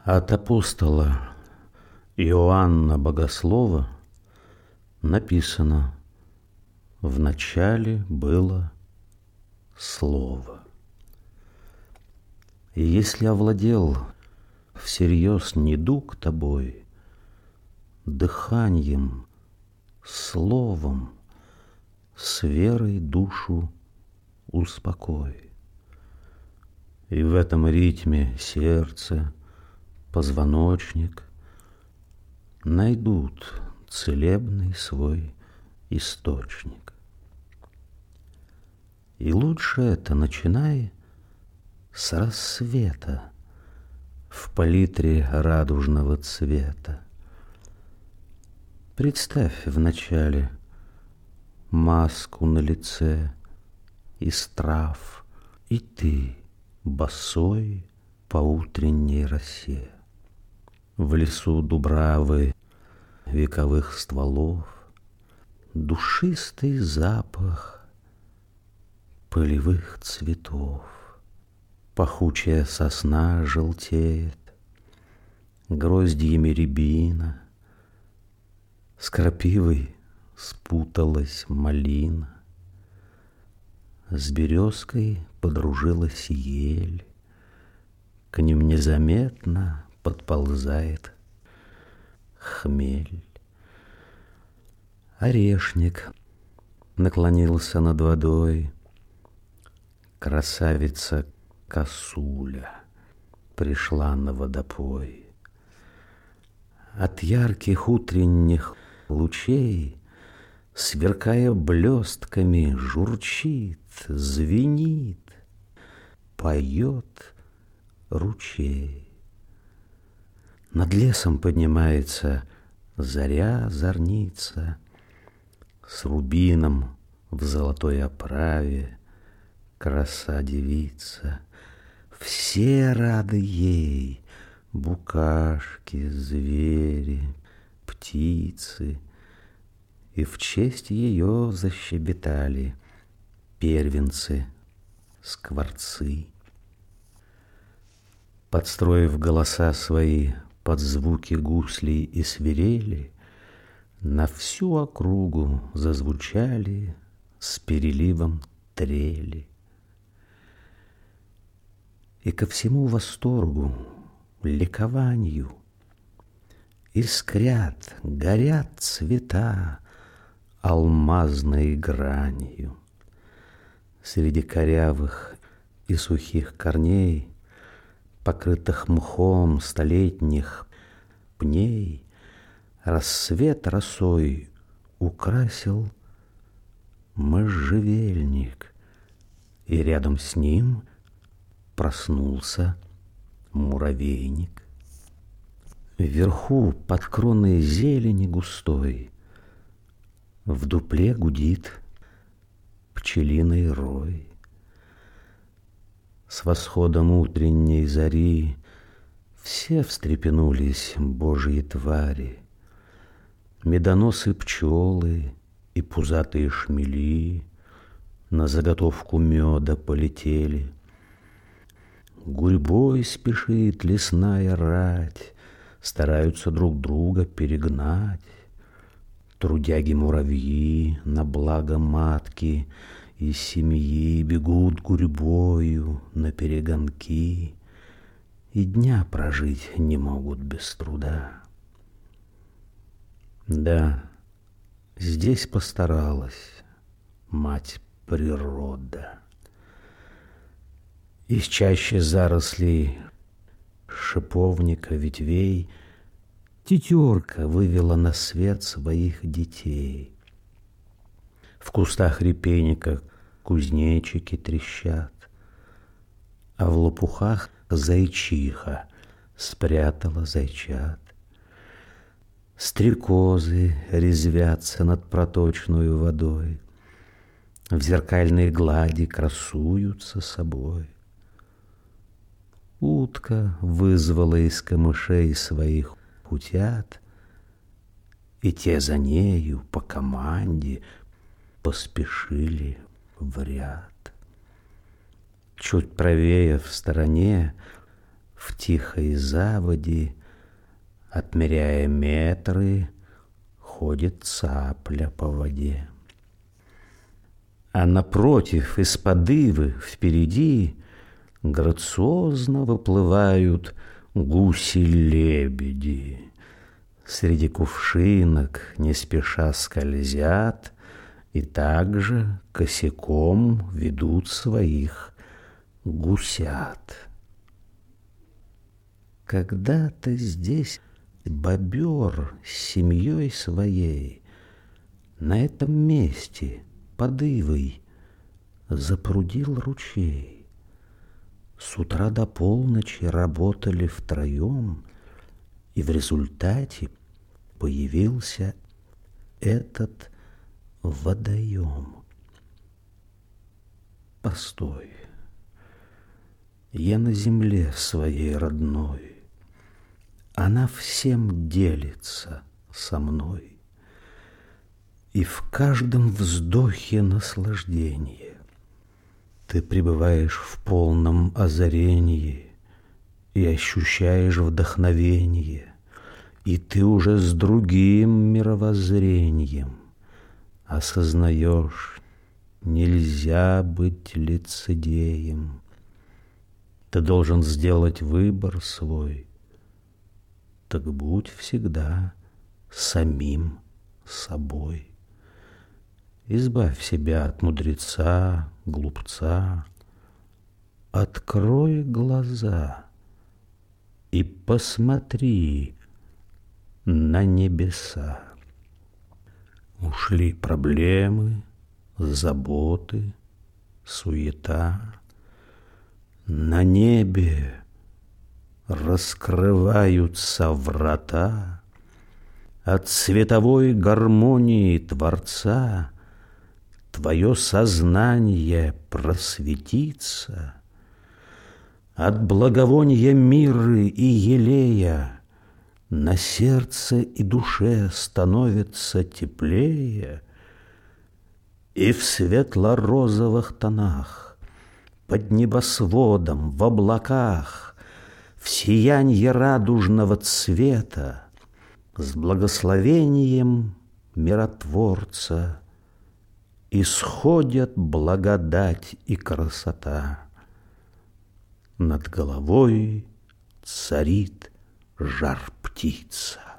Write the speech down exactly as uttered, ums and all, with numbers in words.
От апостола Иоанна Богослова написано: «В начале было Слово». И если овладел всерьез недуг тобой, дыханием, словом, с верой душу успокой. И в этом ритме сердце, позвоночник найдут целебный свой источник. И лучше это начинай с рассвета в палитре радужного цвета. Представь вначале маску на лице из трав, и ты босой по утренней росе. В лесу дубравы вековых стволов душистый запах полевых цветов. Пахучая сосна желтеет, гроздьями рябина, с крапивой спуталась малина, с березкой подружилась ель, к ним незаметно подползает хмель. Орешник наклонился над водой, красавица косуля пришла на водопой. От ярких утренних лучей, сверкая блестками, журчит, звенит, поет ручей. Над лесом поднимается заря зорница, с рубином в золотой оправе краса девица. Все рады ей: букашки, звери, птицы. И в честь ее защебетали первенцы, скворцы. Подстроив голоса свои под звуки гуслей и свирели, на всю округу зазвучали с переливом трели. И ко всему восторгу, ликованию искрят, горят цвета алмазной гранью. Среди корявых и сухих корней, покрытых мхом столетних пней, рассвет росой украсил можжевельник, и рядом с ним проснулся муравейник. Вверху, под кроной зелени густой, в дупле гудит пчелиный рой. С восходом утренней зари все встрепенулись божьи твари. Медоносы пчелы и пузатые шмели на заготовку меда полетели. Гурьбой спешит лесная рать, стараются друг друга перегнать. Трудяги-муравьи на благо матки и семьи бегут гурьбою на перегонки, и дня прожить не могут без труда. Да, здесь постаралась мать природа. Из чаще зарослей шиповника, ветвей тетерка вывела на свет своих детей. В кустах репейника кузнечики трещат, а в лопухах зайчиха спрятала зайчат. Стрекозы резвятся над проточную водой, в зеркальной глади красуются собой. Утка вызвала из камышей своих утят, и те за нею по команде поспешили в ряд. Чуть правее в стороне в тихой заводе, отмеряя метры, ходит цапля по воде. А напротив, из-под ивы впереди грациозно выплывают гуси-лебеди. Среди кувшинок не спеша скользят и также косяком ведут своих гусят. Когда-то здесь бобер с семьей своей на этом месте под ивой запрудил ручей. С утра до полночи работали втроем, и в результате появился этот водоем. Постой, я на земле своей родной, она всем делится со мной. И в каждом вздохе наслаждение. Ты пребываешь в полном озарении и ощущаешь вдохновение, и ты уже с другим мировоззрением осознаешь, нельзя быть лицедеем. Ты должен сделать выбор свой, так будь всегда самим собой. Избавь себя от мудреца, глупца, открой глаза и посмотри на небеса. Ушли проблемы, заботы, суета. На небе раскрываются врата от световой гармонии Творца. Твое сознание просветится, от благовония мирры и елея на сердце и душе становится теплее, и в светло-розовых тонах, под небосводом, в облаках, в сиянье радужного цвета, с благословением миротворца исходят благодать и красота. Над головой царит жар-птица.